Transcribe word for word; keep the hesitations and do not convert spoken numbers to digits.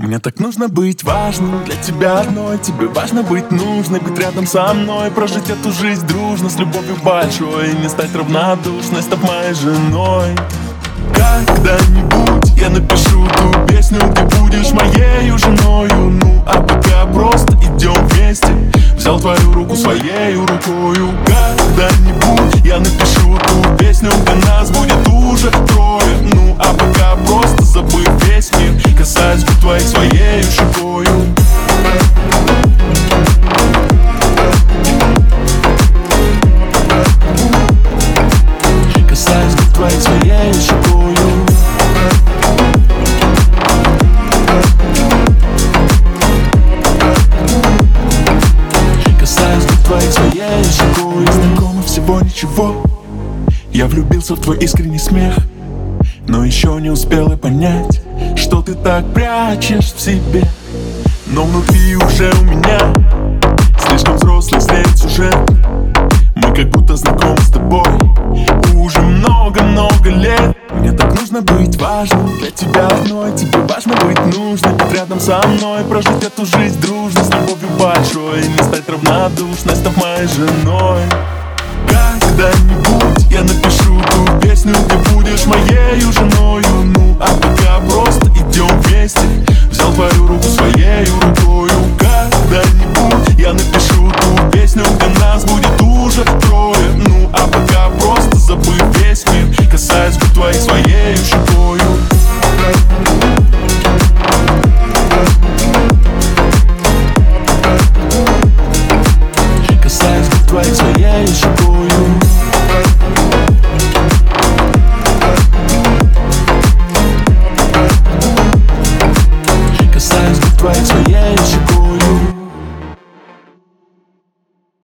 Мне так нужно быть важным для тебя одной. Тебе важно быть нужной, быть рядом со мной, прожить эту жизнь дружно, с любовью большой, и не стать равнодушной, став моей женой. Когда-нибудь я напишу ту песню, ты будешь моею женою. Ну а пока просто идем вместе. Взял твою руку своею рукою. Когда-нибудь я напишу ту песню, где нас будет уже трое. Ну а пока просто забыв весь мир, касаясь губ твоих своею щекою. Касаясь губ твоих своею щекою. Касаясь губ твоих своею щекою. Знакомо всего ничего. Я влюбился в твой искренний смех, но еще не успел и понять, что ты так прячешь в себе. Но внутри уже у меня слишком взрослый след сюжет. Мы как будто знакомы с тобой уже много-много лет. Мне так нужно быть важным для тебя одной. Тебе важно быть нужной, быть рядом со мной, прожить эту жизнь дружно, с любовью большой, и не стать равнодушной, став моей женой. Когда-нибудь я напишу ту песню, ты будешь моею женою. Ну а пока просто идем вместе. Взял твою руку своею рукою. Когда-нибудь я напишу ту песню, где нас будет уже трое. Ну а пока просто забыв весь мир, касаясь губ твоих своею щекою. Касаясь губ твоих своею щекою. Касаясь губ твоих своею щекою.